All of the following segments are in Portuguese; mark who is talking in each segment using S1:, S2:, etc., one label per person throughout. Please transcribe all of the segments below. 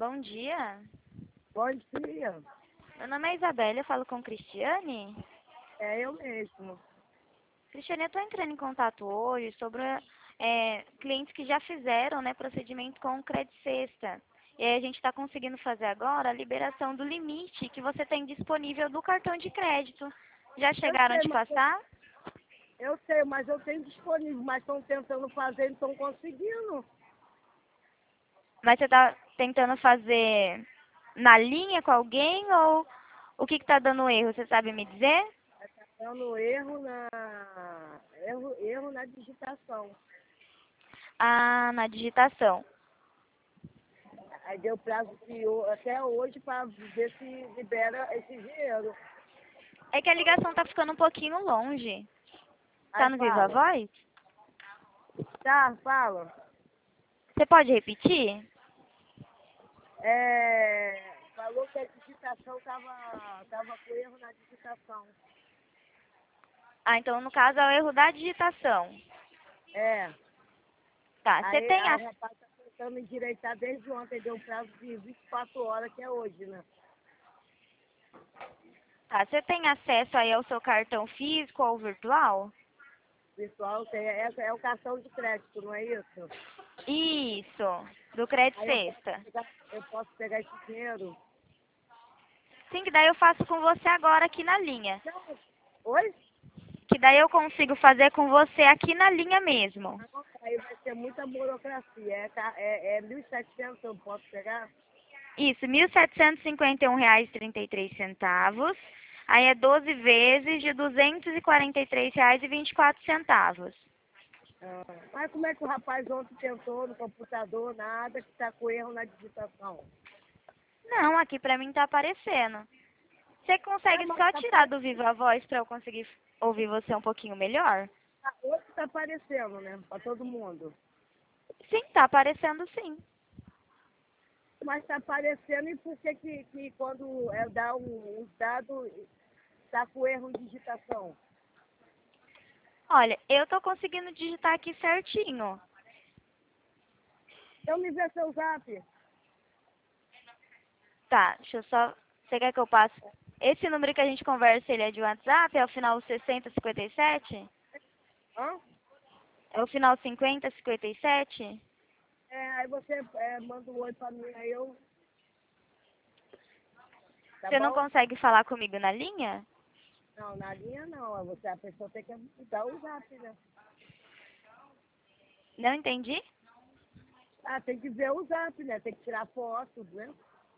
S1: bom dia.
S2: Bom dia.
S1: Meu nome é Isabela, eu falo com Cristiane.
S2: É eu mesmo.
S1: Cristiane, eu estou entrando em contato hoje sobre clientes que já fizeram, né, procedimento com o Credit Sexta. E aí a gente está conseguindo fazer agora a liberação do limite que você tem disponível do cartão de crédito. Já chegaram a te passar?
S2: Eu sei, mas eu tenho disponível, mas estão tentando fazer e não estão conseguindo.
S1: Mas você está tentando fazer na linha com alguém ou o que está dando erro? Você sabe me dizer?
S2: Está dando erro na digitação.
S1: Ah, na digitação.
S2: Aí deu prazo até hoje para ver se libera esse dinheiro.
S1: É que a ligação tá ficando um pouquinho longe. Tá
S2: Aí
S1: no Viva
S2: fala.
S1: Voz?
S2: Tá, fala.
S1: Você pode repetir?
S2: Falou que a digitação tava com erro na digitação.
S1: Ah, então no caso é o erro da digitação.
S2: É.
S1: Tá, você
S2: Aí
S1: tem
S2: o rapaz está tentando endireitar desde ontem, deu um prazo de 24 horas, que é hoje, né?
S1: você tem acesso aí ao seu cartão físico ou virtual?
S2: Pessoal, é o cartão de crédito, não é isso?
S1: Isso, do Credit
S2: Aí
S1: Sexta.
S2: eu posso pegar esse dinheiro.
S1: Sim, que daí eu faço com você agora aqui na linha.
S2: Não. Oi?
S1: Que daí eu consigo fazer com você aqui na linha mesmo.
S2: Não, aí vai ser muita burocracia. É 1.700 eu posso pegar?
S1: Isso, R$ 1.751,33. Aí é 12 vezes de R$ 243,24.
S2: Ah, mas como é que o rapaz ontem tentou no computador, nada, que está com erro na digitação?
S1: Não, aqui pra mim tá aparecendo. Você
S2: É,
S1: consegue
S2: mas
S1: só tirar do Viva Voz pra eu conseguir ouvir você um pouquinho melhor?
S2: hoje está aparecendo, né? Para todo mundo.
S1: Sim, tá aparecendo sim.
S2: Mas está aparecendo e por que quando dá um dado está com erro em digitação?
S1: Olha, eu tô conseguindo digitar aqui certinho.
S2: Então me vê seu zap.
S1: Tá, deixa eu só... Você quer que eu passe? Esse número que a gente conversa, ele é de WhatsApp? É o final 6057?
S2: Hã?
S1: É o final 5057?
S2: Aí você manda um oi para mim, aí eu. Tá
S1: Você não
S2: bom?
S1: consegue falar comigo na linha?
S2: Não, na linha não. A pessoa tem que dar o zap, né?
S1: Não entendi?
S2: Ah, tem que ver o zap, né? Tem que tirar foto, né?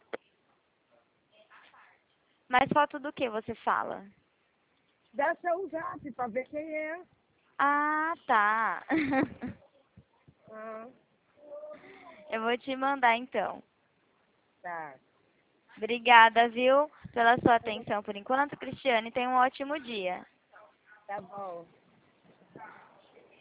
S1: Mas foto do que você fala?
S2: Dá seu zap para ver quem é.
S1: Ah, tá.
S2: Ah,
S1: Eu vou te mandar então.
S2: tá.
S1: Obrigada, viu, pela sua atenção por enquanto, Cristiane. Tenha um ótimo dia.
S2: Tá bom.